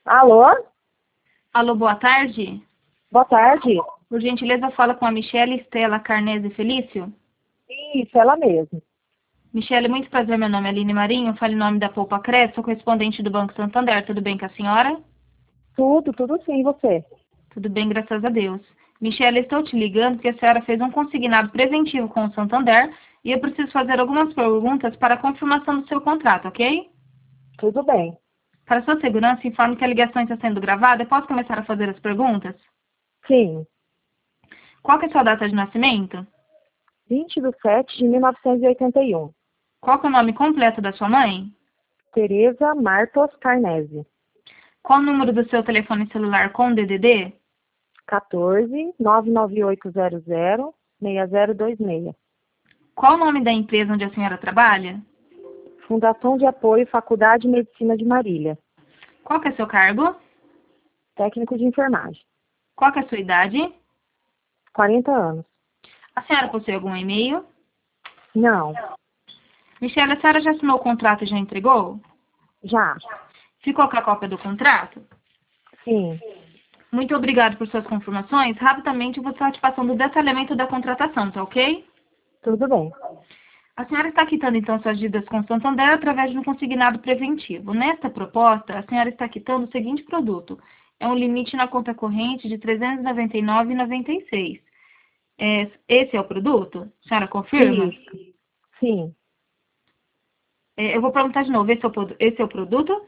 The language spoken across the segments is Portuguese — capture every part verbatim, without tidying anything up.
Alô? Alô, boa tarde. Boa tarde. Por gentileza, fala com a Michele Estela Carnese Felício. Isso, ela mesma. Michele, muito prazer, meu nome é Aline Marinho, falo em nome da Poupa Crédito, sou correspondente do Banco Santander, tudo bem com a senhora? Tudo, tudo sim, e você? Tudo bem, graças a Deus. Michele, estou te ligando porque a senhora fez um consignado preventivo com o Santander e eu preciso fazer algumas perguntas para a confirmação do seu contrato, ok? Tudo bem. Para sua segurança, informe que a ligação está sendo gravada. Eu posso começar a fazer as perguntas? Sim. Qual que é a sua data de nascimento? vinte de sete de mil novecentos e oitenta e um. Qual que é o nome completo da sua mãe? Tereza Martos Carnese. Qual o número do seu telefone celular com D D D? quatorze, nove nove oito zero zero, seis zero dois seis. Qual o nome da empresa onde a senhora trabalha? Fundação de Apoio Faculdade de Medicina de Marília. Qual que é seu cargo? Técnico de enfermagem. Qual que é a sua idade? quarenta anos. A senhora possui algum e-mail? Não. Michele, a senhora já assinou o contrato e já entregou? Já. Ficou com a cópia do contrato? Sim. Muito obrigado por suas confirmações. Rapidamente eu vou estar te passando o detalhamento da contratação, tá ok? Tudo bem. A senhora está quitando, então, suas dívidas com o Santander através de um consignado preventivo. Nesta proposta, a senhora está quitando o seguinte produto. É um limite na conta corrente de trezentos e noventa e nove reais e noventa e seis centavos. É, esse é o produto? A senhora confirma? Isso. Sim. É, eu vou perguntar de novo. Esse é, o, produ- esse é o produto?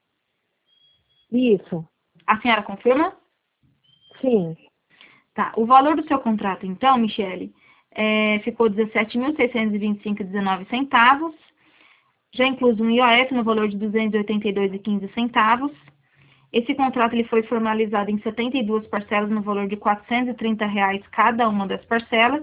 Isso. A senhora confirma? Sim. Tá. O valor do seu contrato, então, Michele, é, ficou dezessete mil seiscentos e vinte e cinco reais e dezenove centavos. Já incluso um I O F no valor de duzentos e oitenta e dois reais e quinze centavos. Esse contrato ele foi formalizado em setenta e duas parcelas no valor de quatrocentos e trinta reais cada uma das parcelas.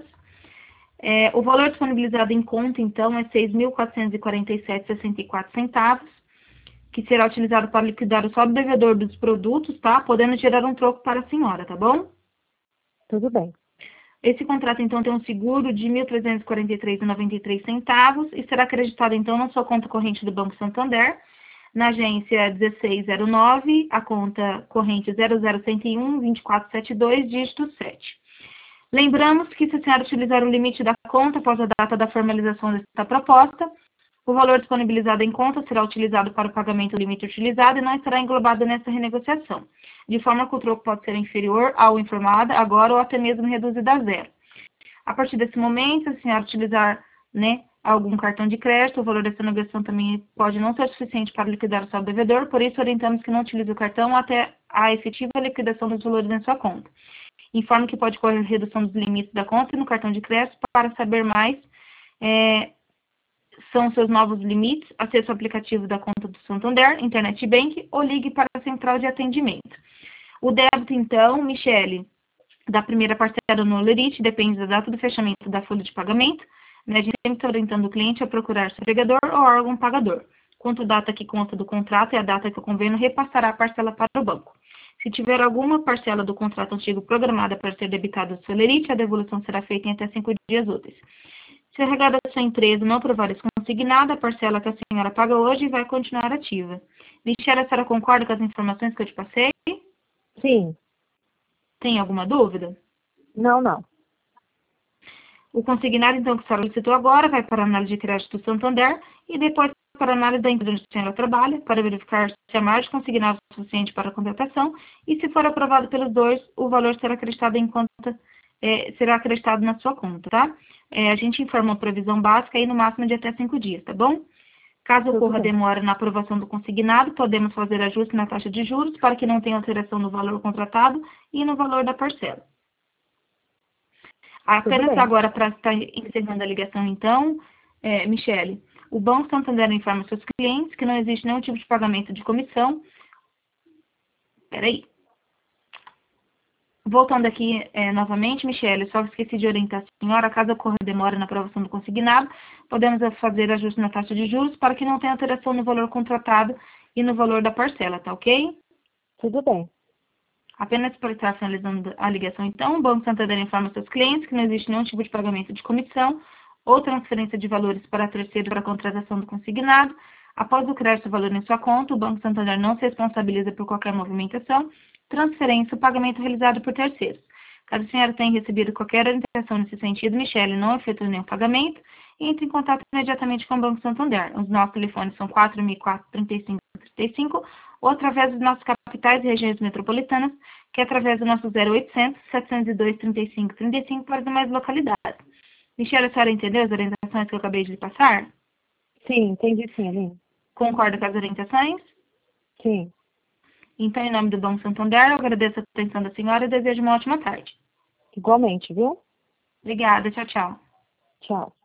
É, o valor disponibilizado em conta, então, é seis mil quatrocentos e quarenta e sete reais e sessenta e quatro centavos, que será utilizado para liquidar o saldo devedor dos produtos, tá? Podendo gerar um troco para a senhora, tá bom? Tudo bem. Esse contrato, então, tem um seguro de mil trezentos e quarenta e três reais e noventa e três centavos e será acreditado, então, na sua conta corrente do Banco Santander, na agência dezesseis zero nove, a conta corrente zero zero cento e um, vinte e quatro setenta e dois, dígito sete. Lembramos que, se a senhora utilizar o limite da conta após a data da formalização desta proposta, o valor disponibilizado em conta será utilizado para o pagamento do limite utilizado e não estará englobado nessa renegociação, de forma que o troco pode ser inferior ao informado agora ou até mesmo reduzido a zero. A partir desse momento, se a senhora utilizar, né, algum cartão de crédito, o valor dessa negociação também pode não ser suficiente para liquidar o saldo devedor, por isso orientamos que não utilize o cartão até a efetiva liquidação dos valores em sua conta. Informe que pode ocorrer redução dos limites da conta e no cartão de crédito. Para saber mais, é, são seus novos limites, acesse o aplicativo da conta do Santander, Internet Bank, ou ligue para a central de atendimento. O débito, então, Michele, da primeira parcela no Lerite, depende da data do fechamento da folha de pagamento, né? A gente sempre está orientando o cliente a procurar seu empregador ou órgão pagador. Quanto a data que consta do contrato é a data que o convênio repassará a parcela para o banco. Se tiver alguma parcela do contrato antigo programada para ser debitada do seu Lerite, a devolução será feita em até cinco dias úteis. Se a regada da sua empresa não aprovar esse consignado, a parcela que a senhora paga hoje vai continuar ativa. Michele, a senhora concorda com as informações que eu te passei? Sim. Tem alguma dúvida? Não, não. O consignado, então, que a senhora solicitou agora, vai para a análise de crédito do Santander e depois para a análise da empresa onde a senhora trabalha, para verificar se a margem consignada é suficiente para a contratação e, se for aprovado pelos dois, o valor será acreditado em conta, é, será acreditado na sua conta, tá? É, a gente informa a previsão básica aí no máximo de até cinco dias, tá bom? Caso Tudo ocorra bem. demora na aprovação do consignado, podemos fazer ajuste na taxa de juros para que não tenha alteração no valor contratado e no valor da parcela. Tudo Apenas bem. agora, para estar encerrando a ligação, então, é, Michele, o Banco Santander informa seus clientes que não existe nenhum tipo de pagamento de comissão. Peraí. Voltando aqui é, novamente, Michele, só esqueci de orientar a senhora, caso ocorra demora na aprovação do consignado, podemos fazer ajuste na taxa de juros para que não tenha alteração no valor contratado e no valor da parcela, tá ok? Tudo bem. Apenas para estar finalizando a ligação, então, o Banco Santander informa seus clientes que não existe nenhum tipo de pagamento de comissão ou transferência de valores para terceiro para a contratação do consignado. Após o crédito do valor em sua conta, o Banco Santander não se responsabiliza por qualquer movimentação, transferência ou pagamento realizado por terceiros. Caso a senhora tenha recebido qualquer orientação nesse sentido, Michele não efetua nenhum pagamento, entre em contato imediatamente com o Banco Santander. Os nossos telefones são quatro mil e quatro, trinta e cinco, trinta e cinco, ou através dos nossos capitais e regiões metropolitanas, que é através do nosso zero oitocentos, setecentos e dois, trinta e cinco, trinta e cinco para as demais localidades. Michele, a senhora entendeu as orientações que eu acabei de lhe passar? Sim, entendi sim, Aline. Concorda com as orientações? Sim. Então, em nome do Banco Santander, eu agradeço a atenção da senhora e desejo uma ótima tarde. Igualmente, viu? Obrigada, tchau, tchau. Tchau.